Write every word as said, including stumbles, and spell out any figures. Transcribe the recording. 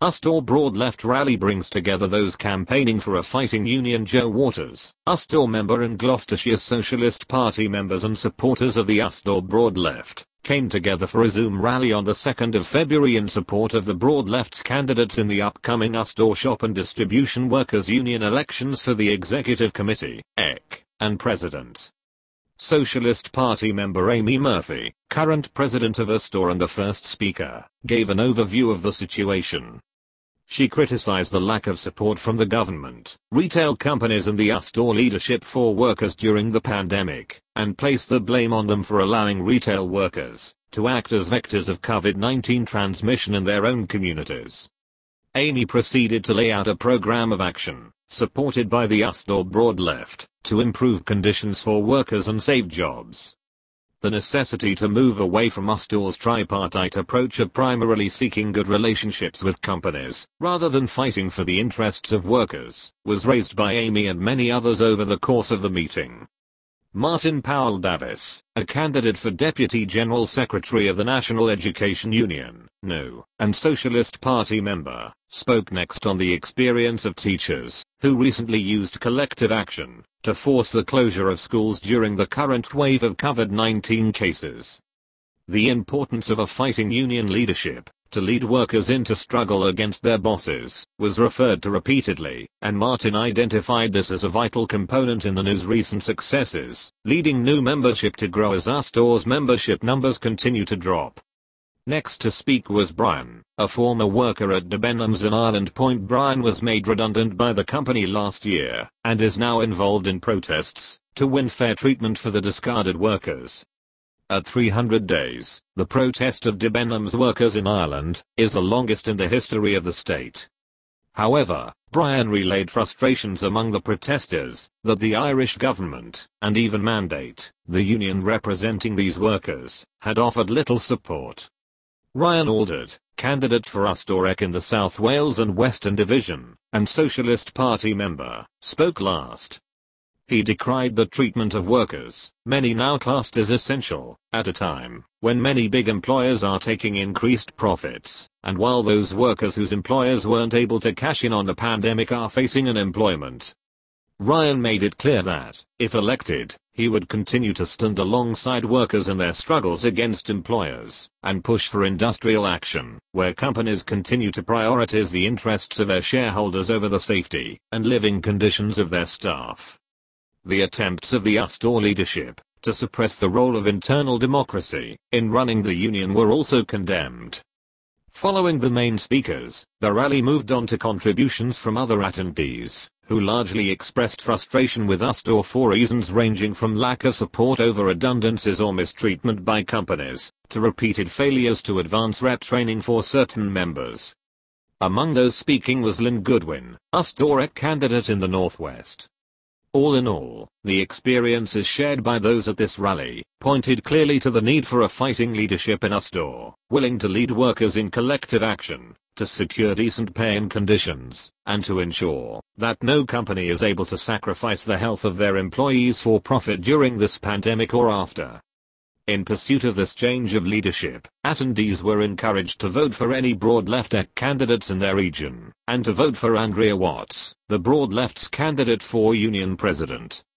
Astor Broad Left Rally brings together those campaigning for a fighting union. Joe Waters, Astor member and Gloucestershire Socialist Party members and supporters of the Astor Broad Left, came together for a Zoom rally on the second of February in support of the Broad Left's candidates in the upcoming Astor Shop and Distribution Workers Union elections for the Executive Committee, E C, and President. Socialist Party member Amy Murphy, current president of Astor and the first speaker, gave an overview of the situation. She criticized the lack of support from the government, retail companies and the Astor leadership for workers during the pandemic, and placed the blame on them for allowing retail workers to act as vectors of COVID nineteen transmission in their own communities. Amy proceeded to lay out a program of action, supported by the Astor Broad Left, to improve conditions for workers and save jobs. The necessity to move away from Astor's tripartite approach of primarily seeking good relationships with companies, rather than fighting for the interests of workers, was raised by Amy and many others over the course of the meeting. Martin Powell Davis, a candidate for Deputy General Secretary of the National Education Union, N U, and Socialist Party member, spoke next on the experience of teachers, who recently used collective action to force the closure of schools during the current wave of COVID nineteen cases. The importance of a fighting union leadership to lead workers into struggle against their bosses was referred to repeatedly, and Martin identified this as a vital component in the N U's recent successes, leading N U membership to grow as Astor's membership numbers continue to drop. Next to speak was Brian, a former worker at Debenhams in Ireland Point. Brian was made redundant by the company last year, and is now involved in protests to win fair treatment for the discarded workers. At three hundred days, the protest of Debenhams workers in Ireland is the longest in the history of the state. However, Brian relayed frustrations among the protesters that the Irish government, and even Mandate, the union representing these workers, had offered little support. Ryan Aldred, candidate for Astor E C in the South Wales and Western Division, and Socialist Party member, spoke last. He decried the treatment of workers, many now classed as essential, at a time when many big employers are taking increased profits, and while those workers whose employers weren't able to cash in on the pandemic are facing unemployment. Ryan made it clear that, if elected, he would continue to stand alongside workers in their struggles against employers, and push for industrial action, where companies continue to prioritize the interests of their shareholders over the safety and living conditions of their staff. The attempts of the Astor leadership to suppress the role of internal democracy in running the union were also condemned. Following the main speakers, the rally moved on to contributions from other attendees, who largely expressed frustration with Astor for reasons ranging from lack of support over redundancies or mistreatment by companies, to repeated failures to advance rep training for certain members. Among those speaking was Lynn Goodwin, Astor E C candidate in the Northwest. All in all, the experiences shared by those at this rally pointed clearly to the need for a fighting leadership in Astor, willing to lead workers in collective action, to secure decent pay and conditions, and to ensure that no company is able to sacrifice the health of their employees for profit during this pandemic or after. In pursuit of this change of leadership, attendees were encouraged to vote for any Broad Left E C candidates in their region, and to vote for Andrea Watts, the Broad Left's candidate for union president.